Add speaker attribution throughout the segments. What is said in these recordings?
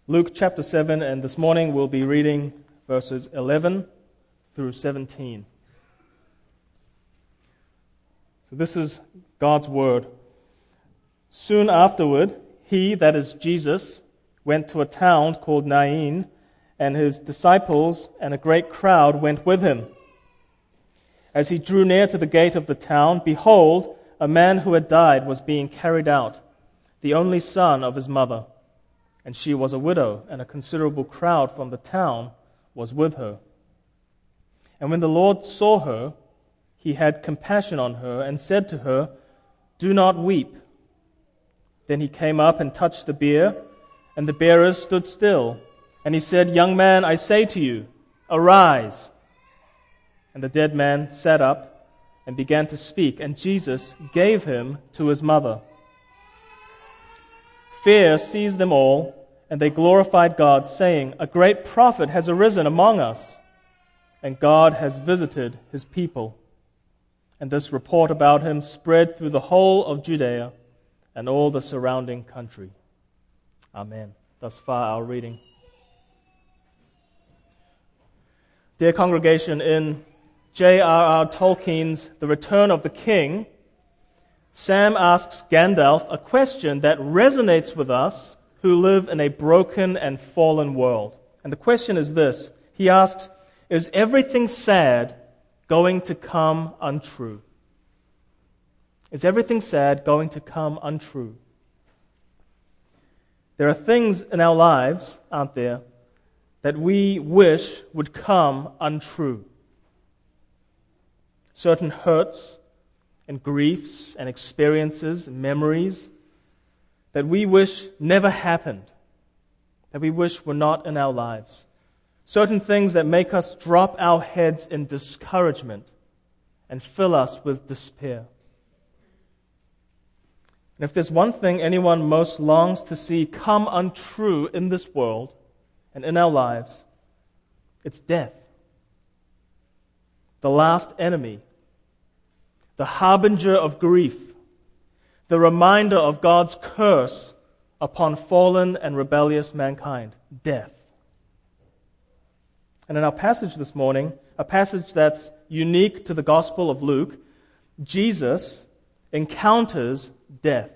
Speaker 1: Luke chapter 7, and this morning we'll be reading verses 11 through 17. So this is God's word. Soon afterward, he, that is Jesus, went to a town called Nain, and his disciples and a great crowd went with him. As he drew near to the gate of the town, behold, a man who had died was being carried out, the only son of his mother. And she was a widow, and a considerable crowd from the town was with her. And when the Lord saw her, he had compassion on her and said to her, "Do not weep." Then he came up and touched the bier, and the bearers stood still. And he said, "Young man, I say to you, arise." And the dead man sat up and began to speak, and Jesus gave him to his mother. Fear seized them all, and they glorified God, saying, "A great prophet has arisen among us, and God has visited his people." And this report about him spread through the whole of Judea and all the surrounding country. Amen. Thus far our reading. Dear congregation, in J.R.R. Tolkien's The Return of the King, Sam asks Gandalf a question that resonates with us who live in a broken and fallen world. And the question is this. He asks, is everything sad going to come untrue? Is everything sad going to come untrue? There are things in our lives, aren't there, that we wish would come untrue. Certain hurts and griefs and experiences and memories that we wish never happened, that we wish were not in our lives. Certain things that make us drop our heads in discouragement and fill us with despair. And if there's one thing anyone most longs to see come untrue in this world and in our lives, it's death. The last enemy, the harbinger of grief, the reminder of God's curse upon fallen and rebellious mankind, death. And in our passage this morning, a passage that's unique to the Gospel of Luke, Jesus encounters death.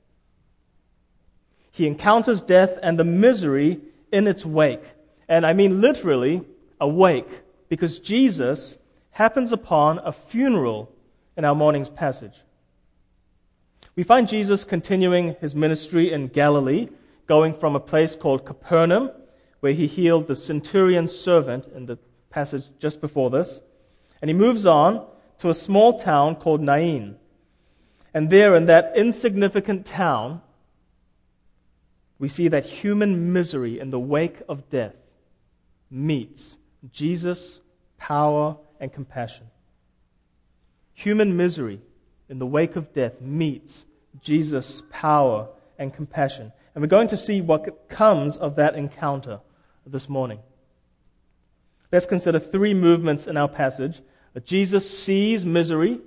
Speaker 1: He encounters death and the misery in its wake. And I mean literally a wake, because Jesus happens upon a funeral in our morning's passage. We find Jesus continuing his ministry in Galilee, going from a place called Capernaum, where he healed the centurion's servant in the passage just before this. And he moves on to a small town called Nain. And there in that insignificant town, we see that human misery in the wake of death meets Jesus' power and compassion. Human misery in the wake of death meets Jesus' power and compassion. And we're going to see what comes of that encounter this morning. Let's consider three movements in our passage. Jesus sees misery,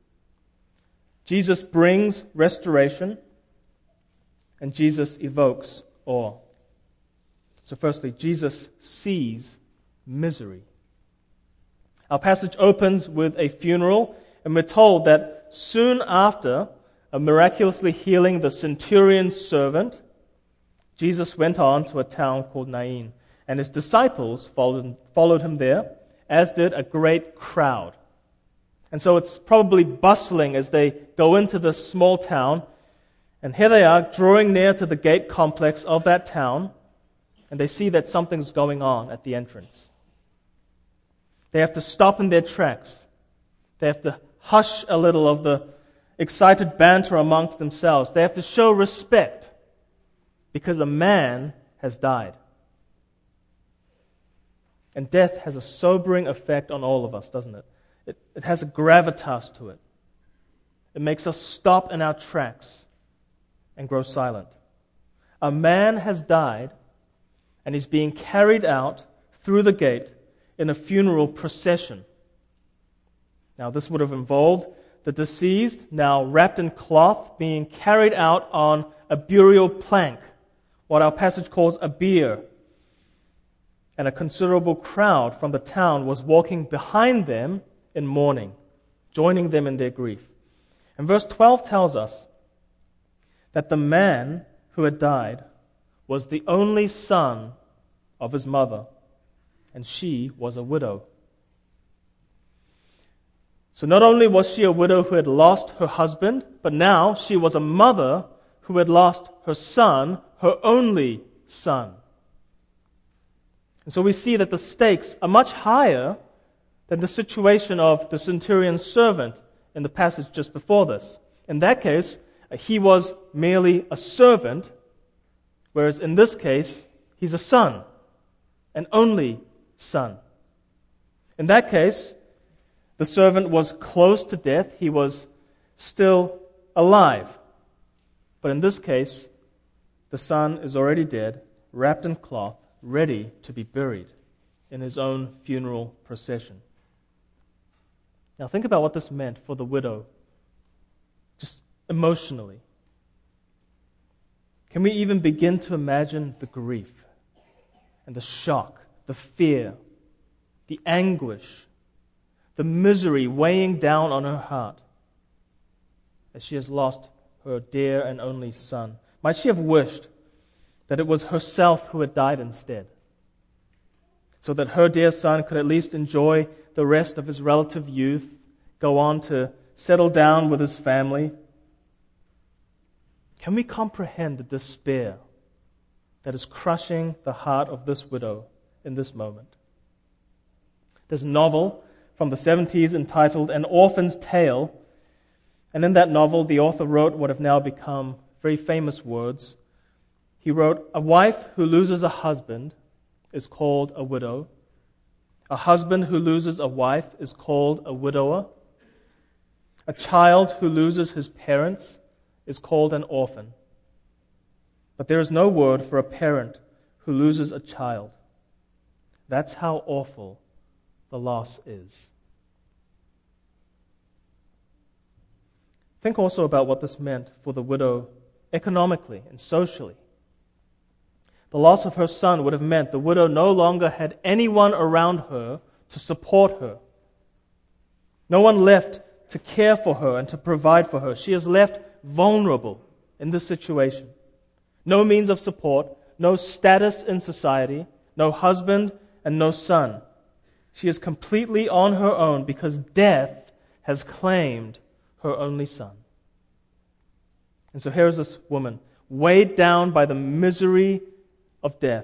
Speaker 1: Jesus brings restoration, and Jesus evokes awe. So firstly, Jesus sees misery. Our passage opens with a funeral, and we're told that soon after miraculously healing the centurion's servant, Jesus went on to a town called Nain, and his disciples followed him there, as did a great crowd. And so it's probably bustling as they go into this small town, and here they are drawing near to the gate complex of that town, and they see that something's going on at the entrance. They have to stop in their tracks. They have to hush a little of the excited banter amongst themselves. They have to show respect because a man has died. And death has a sobering effect on all of us, doesn't it? It has a gravitas to it. It makes us stop in our tracks and grow silent. A man has died, and he's being carried out through the gate in a funeral procession. Now, this would have involved the deceased, now wrapped in cloth, being carried out on a burial plank what our passage calls a bier, and a considerable crowd from the town was walking behind them in mourning, joining them in their grief. And verse 12 tells us that the man who had died was the only son of his mother, and she was a widow. So not only was she a widow who had lost her husband, but now she was a mother who had lost her son, her only son. And so we see that the stakes are much higher than the situation of the centurion's servant in the passage just before this. In that case, he was merely a servant, whereas in this case, he's a son, an only son. In that case, the servant was close to death. He was still alive. But in this case, the son is already dead, wrapped in cloth, ready to be buried in his own funeral procession. Now think about what this meant for the widow, just emotionally. Can we even begin to imagine the grief and the shock, the fear, the anguish, the misery weighing down on her heart as she has lost her dear and only son? Might she have wished that it was herself who had died instead, so that her dear son could at least enjoy the rest of his relative youth, go on to settle down with his family? Can we comprehend the despair that is crushing the heart of this widow in this moment? There's a novel from the 70s entitled An Orphan's Tale, and in that novel the author wrote what have now become very famous words. He wrote, "A wife who loses a husband is called a widow. A husband who loses a wife is called a widower. A child who loses his parents is called an orphan. But there is no word for a parent who loses a child. That's how awful the loss is." Think also about what this meant for the widow economically and socially. The loss of her son would have meant the widow no longer had anyone around her to support her. No one left to care for her and to provide for her. She is left vulnerable in this situation. No means of support, no status in society, no husband and no son. She is completely on her own because death has claimed her only son. And so here is this woman, weighed down by the misery of death,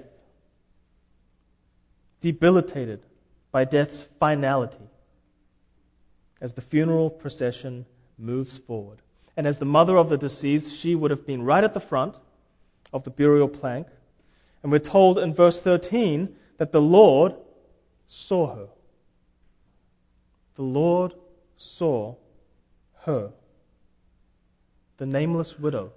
Speaker 1: debilitated by death's finality, as the funeral procession moves forward. And as the mother of the deceased, she would have been right at the front of the burial plank. And we're told in verse 13 that the Lord saw her. The Lord saw her, the nameless widow,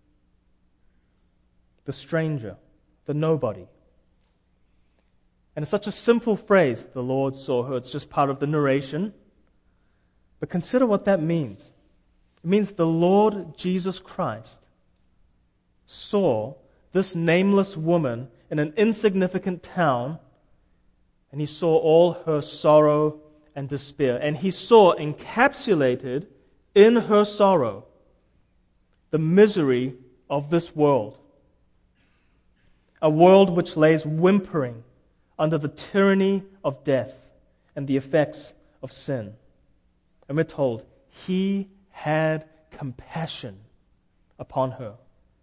Speaker 1: the stranger, the nobody. And it's such a simple phrase, the Lord saw her. It's just part of the narration. But consider what that means. It means the Lord Jesus Christ saw this nameless woman in an insignificant town, and he saw all her sorrow and despair. And he saw encapsulated in her sorrow the misery of this world. A world which lays whimpering under the tyranny of death and the effects of sin. And we're told he had compassion upon her.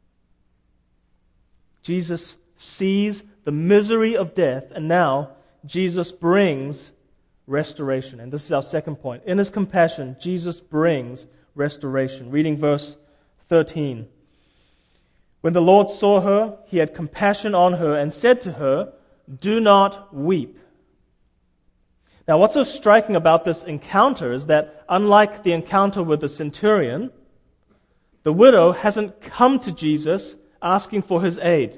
Speaker 1: Jesus sees the misery of death, and now Jesus brings restoration. And this is our second point. In his compassion, Jesus brings restoration. Reading verse 13. When the Lord saw her, he had compassion on her and said to her, "Do not weep." Now, what's so striking about this encounter is that, unlike the encounter with the centurion, the widow hasn't come to Jesus asking for his aid.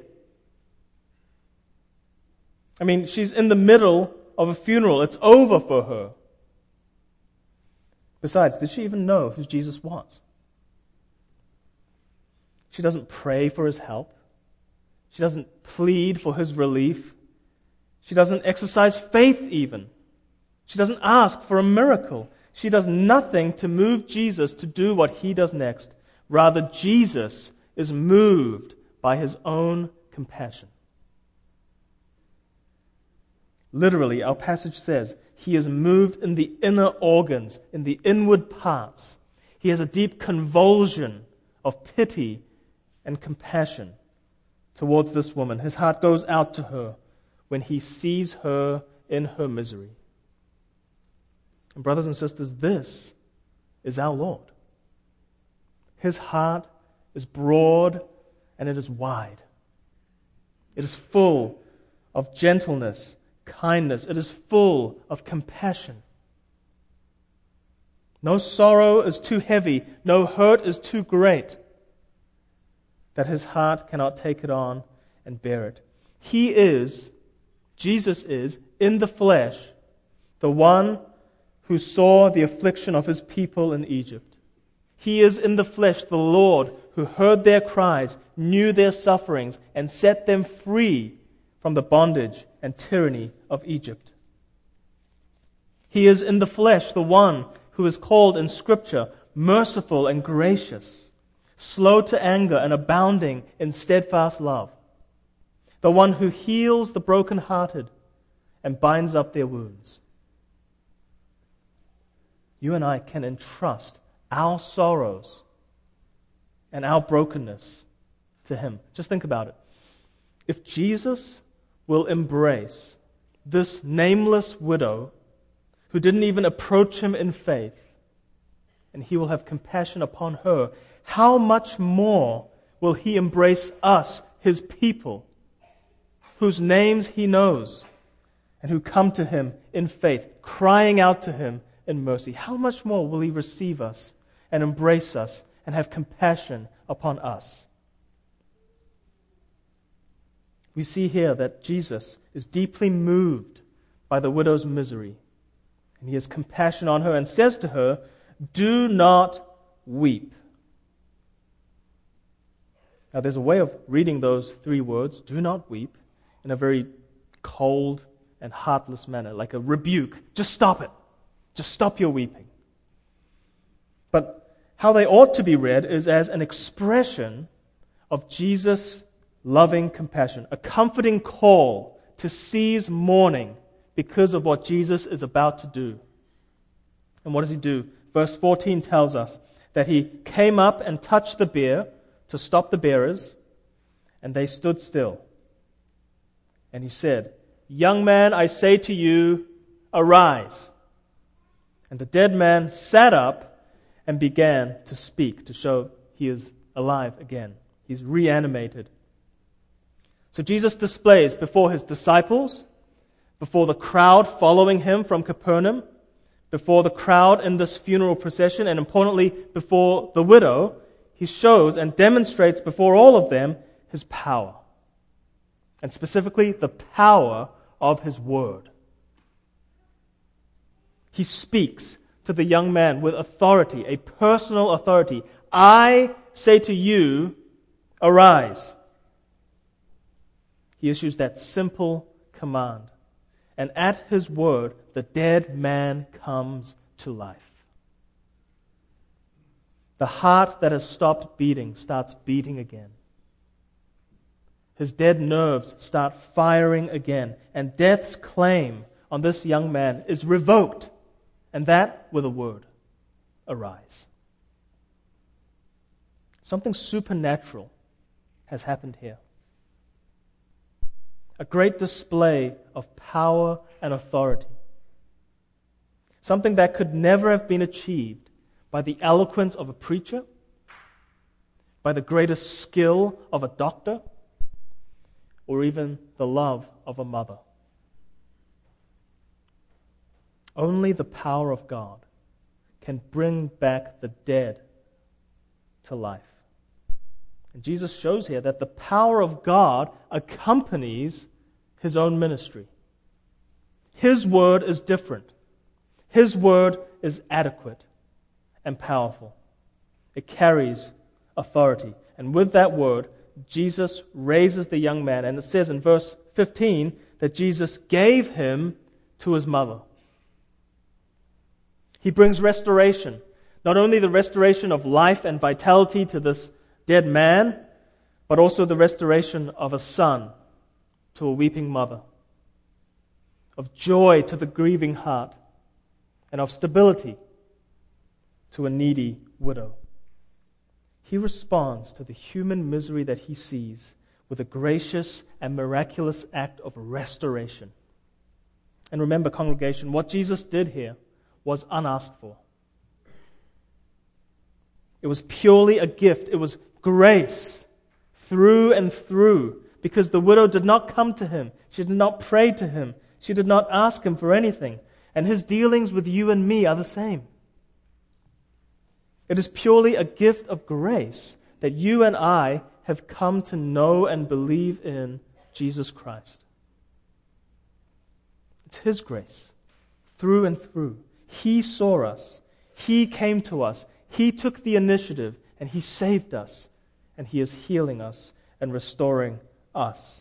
Speaker 1: I mean, she's in the middle of a funeral. It's over for her. Besides, did she even know who Jesus was? She doesn't pray for his help. She doesn't plead for his relief. She doesn't exercise faith even. She doesn't ask for a miracle. She does nothing to move Jesus to do what he does next. Rather, Jesus is moved by his own compassion. Literally, our passage says, he is moved in the inner organs, in the inward parts. He has a deep convulsion of pity and compassion towards this woman. His heart goes out to her when he sees her in her misery. And brothers and sisters, this is our Lord. His heart is broad and it is wide. It is full of gentleness, kindness. It is full of compassion. No sorrow is too heavy, no hurt is too great that his heart cannot take it on and bear it. Jesus is, in the flesh, the one who saw the affliction of his people in Egypt. He is in the flesh the Lord who heard their cries, knew their sufferings, and set them free from the bondage and tyranny of Egypt. He is in the flesh the one who is called in Scripture merciful and gracious, slow to anger and abounding in steadfast love, the one who heals the brokenhearted and binds up their wounds. You and I can entrust our sorrows and our brokenness to him. Just think about it. If Jesus will embrace this nameless widow who didn't even approach him in faith, and he will have compassion upon her, how much more will he embrace us, his people, whose names he knows, and who come to him in faith, crying out to him in mercy? How much more will he receive us and embrace us and have compassion upon us? We see here that Jesus is deeply moved by the widow's misery, and he has compassion on her and says to her, "Do not weep." Now, there's a way of reading those three words, "do not weep," in a very cold and heartless manner, like a rebuke. Just stop it. Just stop your weeping. But how they ought to be read is as an expression of Jesus' loving compassion, a comforting call to cease mourning because of what Jesus is about to do. And what does he do? Verse 14 tells us that he came up and touched the bier to stop the bearers, and they stood still. And he said, "Young man, I say to you, arise." And the dead man sat up and began to speak, to show he is alive again. He's reanimated. So Jesus displays before his disciples, before the crowd following him from Capernaum, before the crowd in this funeral procession, and importantly, before the widow, he shows and demonstrates before all of them his power. And specifically, the power of his word. He speaks to the young man with authority, a personal authority. "I say to you, arise." He issues that simple command. And at his word, the dead man comes to life. The heart that has stopped beating starts beating again. His dead nerves start firing again. And death's claim on this young man is revoked. And that with a word, arise. Something supernatural has happened here. A great display of power and authority. Something that could never have been achieved by the eloquence of a preacher, by the greatest skill of a doctor, or even the love of a mother. Only the power of God can bring back the dead to life. And Jesus shows here that the power of God accompanies his own ministry. His word is different. His word is adequate and powerful. It carries authority. And with that word, Jesus raises the young man, and it says in verse 15 that Jesus gave him to his mother. He brings restoration, not only the restoration of life and vitality to this dead man, but also the restoration of a son to a weeping mother, of joy to the grieving heart, and of stability to a needy widow. He responds to the human misery that he sees with a gracious and miraculous act of restoration. And remember, congregation, what Jesus did here was unasked for. It was purely a gift. It was grace through and through, because the widow did not come to him. She did not pray to him. She did not ask him for anything. And his dealings with you and me are the same. It is purely a gift of grace that you and I have come to know and believe in Jesus Christ. It's His grace, through and through. He saw us. He came to us. He took the initiative, and He saved us. And He is healing us and restoring us.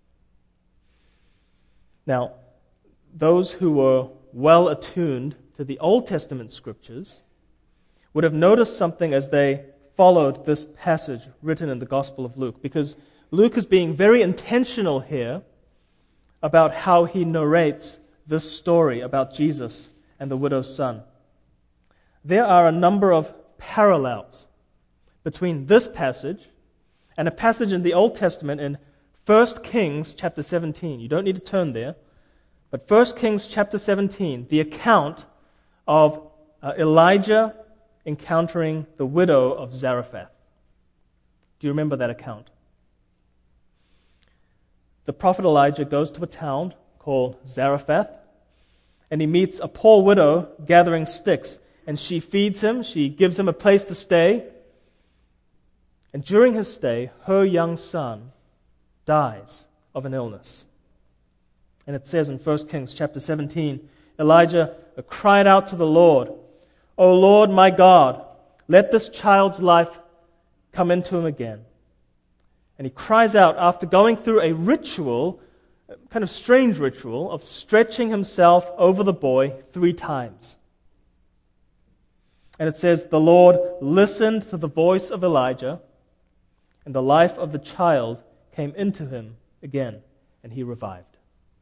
Speaker 1: Now, those who were well attuned to the Old Testament scriptures would have noticed something as they followed this passage written in the Gospel of Luke, because Luke is being very intentional here about how he narrates this story about Jesus and the widow's son. There are a number of parallels between this passage and a passage in the Old Testament in 1 Kings chapter 17. You don't need to turn there, but 1 Kings chapter 17, the account of Elijah encountering the widow of Zarephath. Do you remember that account? The prophet Elijah goes to a town called Zarephath, and he meets a poor widow gathering sticks, and she feeds him, she gives him a place to stay, and during his stay, her young son dies of an illness. And it says in 1 Kings chapter 17, Elijah cried out to the Lord, "O Lord my God, let this child's life come into him again." And he cries out after going through a ritual, a kind of strange ritual, of stretching himself over the boy 3 times. And it says, the Lord listened to the voice of Elijah, and the life of the child came into him again, and he revived.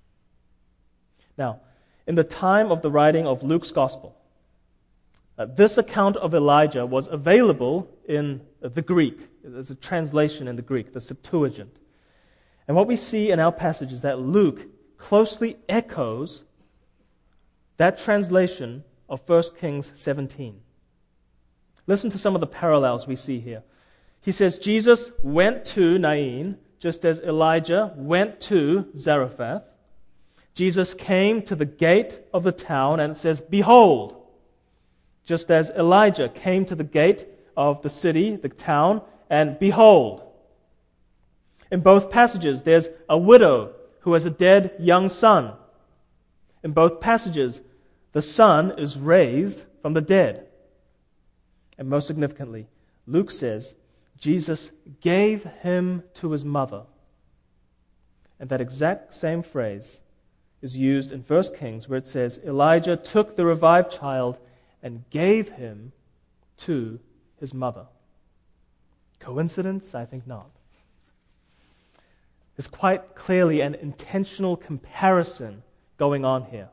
Speaker 1: Now, in the time of the writing of Luke's Gospel, this account of Elijah was available in the Greek. There's a translation in the Greek, the Septuagint. And what we see in our passage is that Luke closely echoes that translation of 1 Kings 17. Listen to some of the parallels we see here. He says, Jesus went to Nain, just as Elijah went to Zarephath. Jesus came to the gate of the town, and it says, "Behold," just as Elijah came to the gate of the city, the town, and behold. In both passages, there's a widow who has a dead young son. In both passages, the son is raised from the dead. And most significantly, Luke says, Jesus gave him to his mother. And that exact same phrase is used in 1 Kings, where it says, Elijah took the revived child and gave him to his mother. Coincidence? I think not. There's quite clearly an intentional comparison going on here.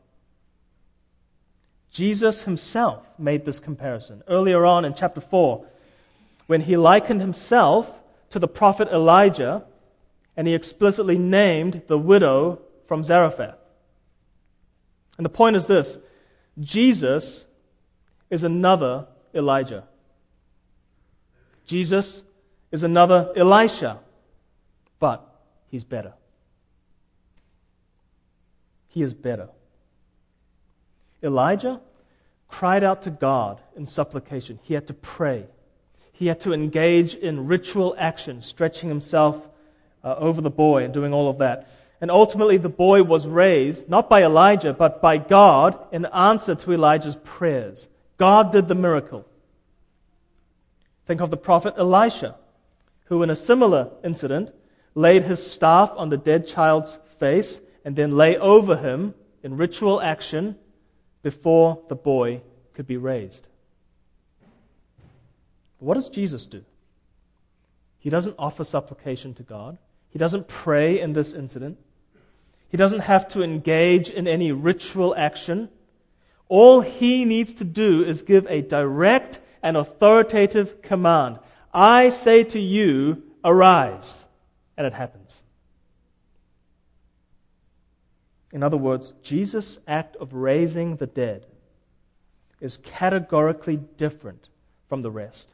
Speaker 1: Jesus himself made this comparison earlier on in chapter 4, when he likened himself to the prophet Elijah, and he explicitly named the widow from Zarephath. And the point is this: Jesus is another Elijah. Jesus is another Elisha, but he's better. He is better. Elijah cried out to God in supplication. He had to pray. He had to engage in ritual action, stretching himself over the boy and doing all of that. And ultimately the boy was raised, not by Elijah, but by God in answer to Elijah's prayers. God did the miracle. Think of the prophet Elisha, who in a similar incident laid his staff on the dead child's face and then lay over him in ritual action before the boy could be raised. But what does Jesus do? He doesn't offer supplication to God. He doesn't pray in this incident. He doesn't have to engage in any ritual action. All he needs to do is give a direct and authoritative command. I say to you, arise. And it happens. In other words, Jesus' act of raising the dead is categorically different from the rest.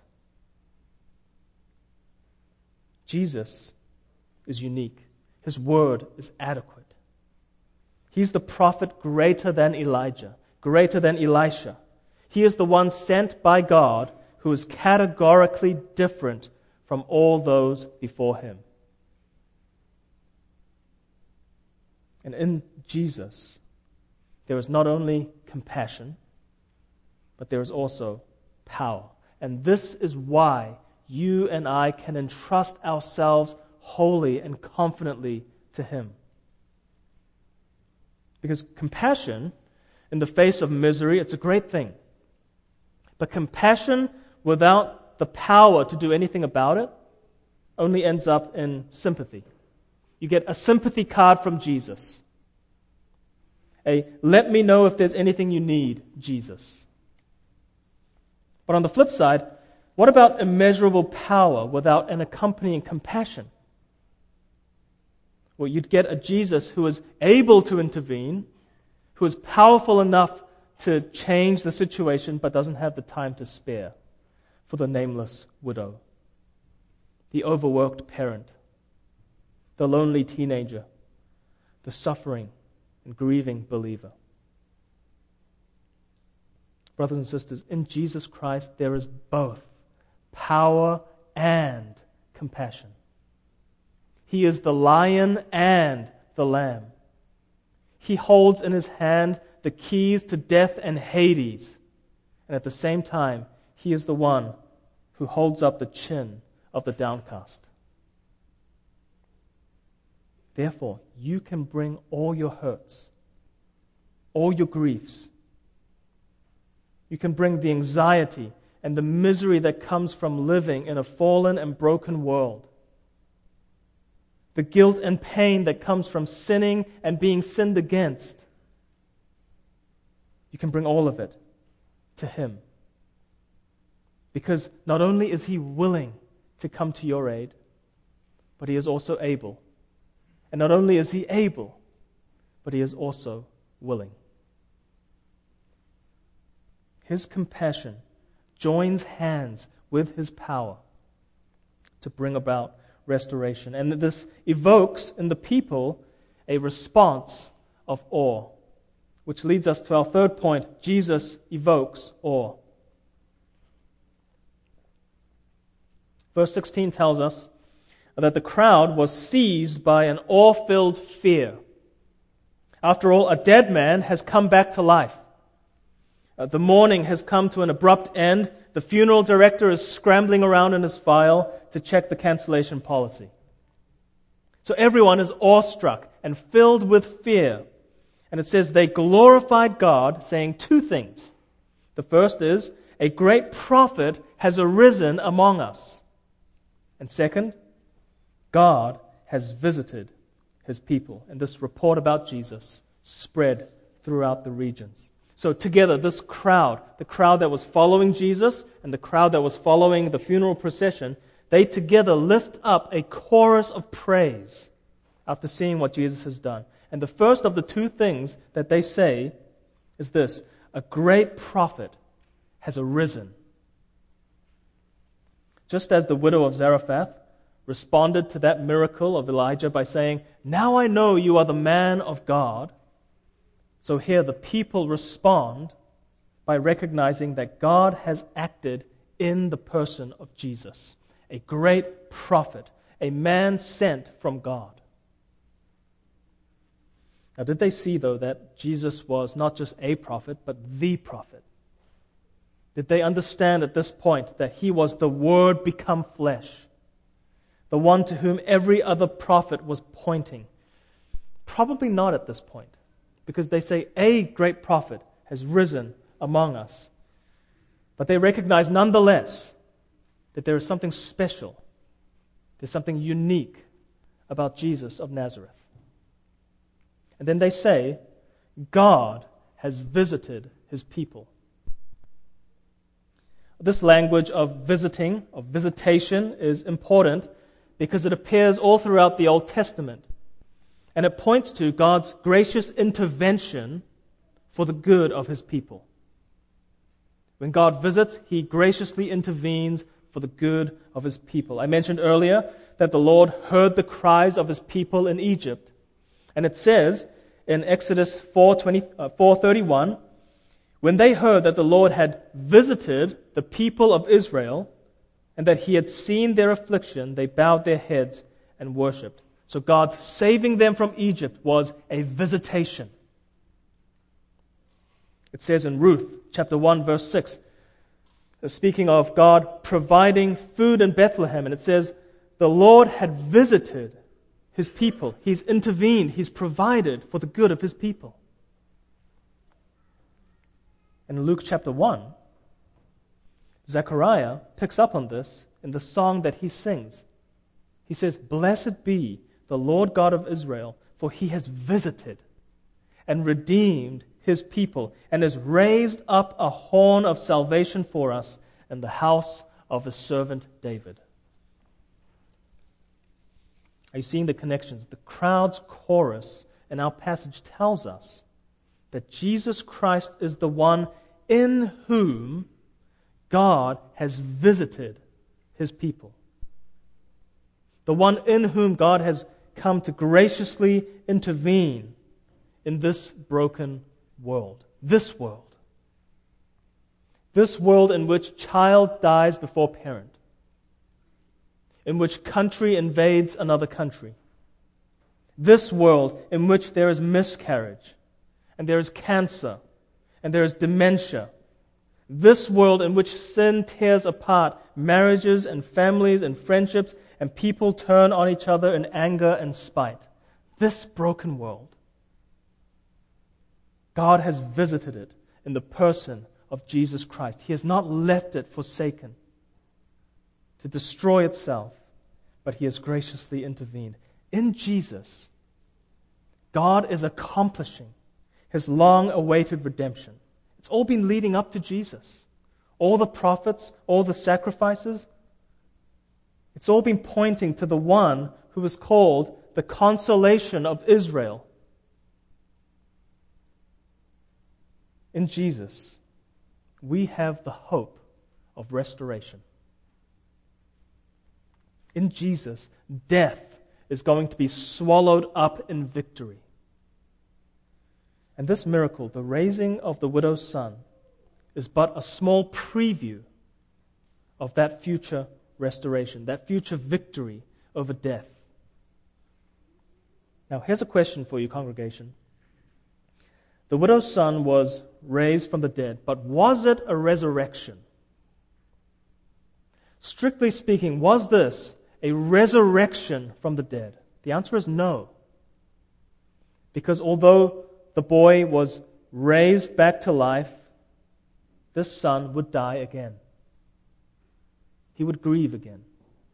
Speaker 1: Jesus is unique. His word is adequate. He's the prophet greater than Elijah, greater than Elisha. He is the one sent by God who is categorically different from all those before him. And in Jesus, there is not only compassion, but there is also power. And this is why you and I can entrust ourselves wholly and confidently to him. Because compassion in the face of misery, it's a great thing. But compassion without the power to do anything about it only ends up in sympathy. You get a sympathy card from Jesus. A let me know if there's anything you need, Jesus. But on the flip side, what about immeasurable power without an accompanying compassion? Well, you'd get a Jesus who is able to intervene, who is powerful enough to change the situation, but doesn't have the time to spare for the nameless widow, the overworked parent, the lonely teenager, the suffering and grieving believer. Brothers and sisters, in Jesus Christ there is both power and compassion. He is the lion and the lamb. He holds in his hand the keys to death and Hades. And at the same time, he is the one who holds up the chin of the downcast. Therefore, you can bring all your hurts, all your griefs. You can bring the anxiety and the misery that comes from living in a fallen and broken world. The guilt and pain that comes from sinning and being sinned against. You can bring all of it to him. Because not only is he willing to come to your aid, but he is also able. And not only is he able, but he is also willing. His compassion joins hands with his power to bring about restoration. And this evokes in the people a response of awe, which leads us to our third point. Jesus evokes awe. Verse 16 tells us that the crowd was seized by an awe-filled fear. After all, a dead man has come back to life. The mourning has come to an abrupt end. The funeral director is scrambling around in his file to check the cancellation policy. So everyone is awestruck and filled with fear. And it says they glorified God, saying two things. The first is, a great prophet has arisen among us. And second, God has visited his people. And this report about Jesus spread throughout the regions. So together, this crowd, the crowd that was following Jesus and the crowd that was following the funeral procession, they together lift up a chorus of praise after seeing what Jesus has done. And the first of the two things that they say is this: a great prophet has arisen. Just as the widow of Zarephath responded to that miracle of Elijah by saying, "Now I know you are the man of God," so here the people respond by recognizing that God has acted in the person of Jesus, a great prophet, a man sent from God. Now, did they see, though, that Jesus was not just a prophet, but the prophet? Did they understand at this point that he was the Word become flesh? the one to whom every other prophet was pointing? Probably not at this point, because they say a great prophet has risen among us. But they recognize nonetheless that there is something special, there's something unique about Jesus of Nazareth. And then they say, God has visited his people. This language of visiting, of visitation, is important because it appears all throughout the Old Testament. And it points to God's gracious intervention for the good of his people. When God visits, he graciously intervenes for the good of his people. I mentioned earlier that the Lord heard the cries of his people in Egypt. And it says in Exodus 4:31, when they heard that the Lord had visited the people of Israel and that he had seen their affliction, they bowed their heads and worshipped. So God's saving them from Egypt was a visitation. It says in Ruth chapter 1 verse 6, speaking of God providing food in Bethlehem, and it says, the Lord had visited his people. He's intervened. He's provided for the good of his people. In Luke chapter 1, Zechariah picks up on this in the song that he sings. He says, blessed be the Lord God of Israel, for he has visited and redeemed his people and has raised up a horn of salvation for us in the house of his servant David. Are you seeing the connections? The crowd's chorus in our passage tells us that Jesus Christ is the one in whom God has visited his people. The one in whom God has come to graciously intervene in this broken world. This world. This world in which child dies before parent. In which country invades another country. This world in which there is miscarriage, and there is cancer, and there is dementia. This world in which sin tears apart marriages and families and friendships, and people turn on each other in anger and spite. This broken world. God has visited it in the person of Jesus Christ. He has not left it forsaken to destroy itself, but he has graciously intervened. In Jesus, God is accomplishing his long-awaited redemption. It's all been leading up to Jesus. All the prophets, all the sacrifices, it's all been pointing to the one who is called the consolation of Israel. In Jesus, we have the hope of restoration. In Jesus, death is going to be swallowed up in victory. And this miracle, the raising of the widow's son, is but a small preview of that future restoration, that future victory over death. Now, here's a question for you, congregation. The widow's son was raised from the dead, but was it a resurrection? Strictly speaking, was this a resurrection from the dead? The answer is no. Because although the boy was raised back to life, this son would die again. He would grieve again.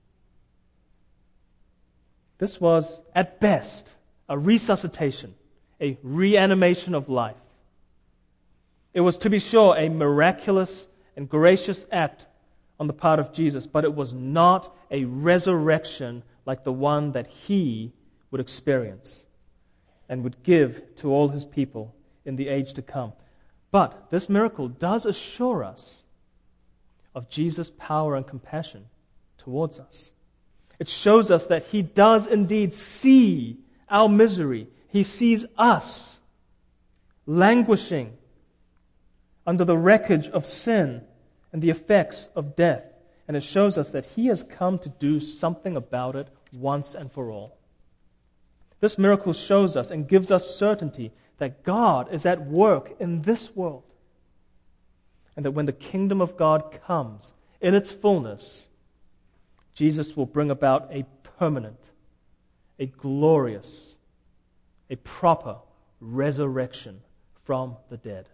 Speaker 1: This was, at best, a resuscitation, a reanimation of life. It was, to be sure, a miraculous and gracious act on the part of Jesus, but it was not a resurrection like the one that he would experience and would give to all his people in the age to come. But this miracle does assure us of Jesus' power and compassion towards us. It shows us that he does indeed see our misery. He sees us languishing under the wreckage of sin and the effects of death. And it shows us that he has come to do something about it once and for all. This miracle shows us and gives us certainty that God is at work in this world. And that when the kingdom of God comes in its fullness, Jesus will bring about a permanent, a glorious, a proper resurrection from the dead.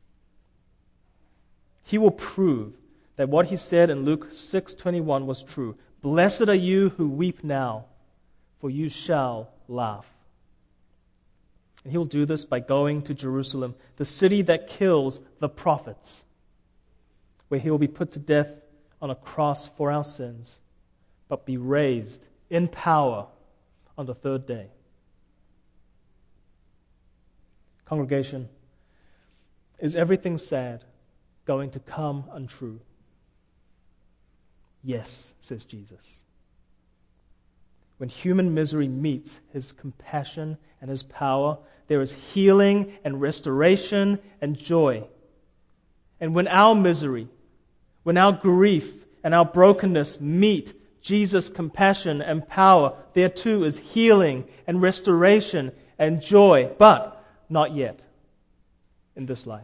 Speaker 1: He will prove that what he said in Luke 6:21 was true. Blessed are you who weep now, for you shall laugh. And he will do this by going to Jerusalem, the city that kills the prophets, where he will be put to death on a cross for our sins, but be raised in power on the third day. Congregation, is everything sad going to come untrue? Yes, says Jesus. When human misery meets his compassion and his power, there is healing and restoration and joy. And when our misery, when our grief and our brokenness meet Jesus' compassion and power, there too is healing and restoration and joy, but not yet in this life.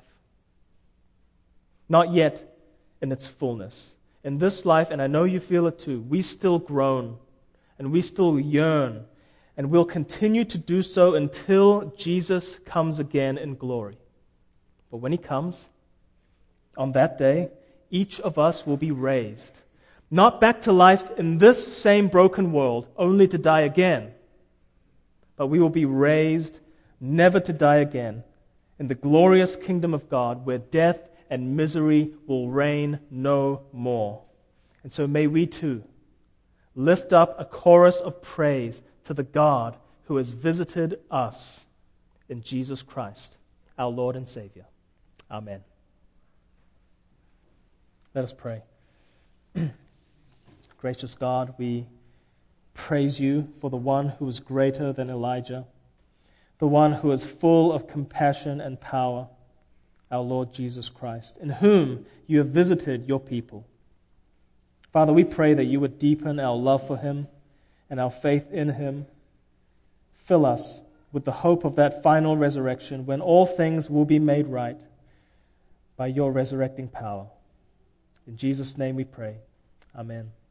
Speaker 1: Not yet in its fullness. In this life, and I know you feel it too, we still groan and we still yearn, and we'll continue to do so until Jesus comes again in glory. But when he comes, on that day, each of us will be raised, not back to life in this same broken world, only to die again, but we will be raised never to die again in the glorious kingdom of God, where death and misery will reign no more. And so may we too lift up a chorus of praise to the God who has visited us in Jesus Christ, our Lord and Savior. Amen. Let us pray. Gracious God, we praise you for the one who is greater than Elijah, the one who is full of compassion and power, our Lord Jesus Christ, in whom you have visited your people. Father, we pray that you would deepen our love for him and our faith in him. Fill us with the hope of that final resurrection when all things will be made right by your resurrecting power. In Jesus' name we pray. Amen.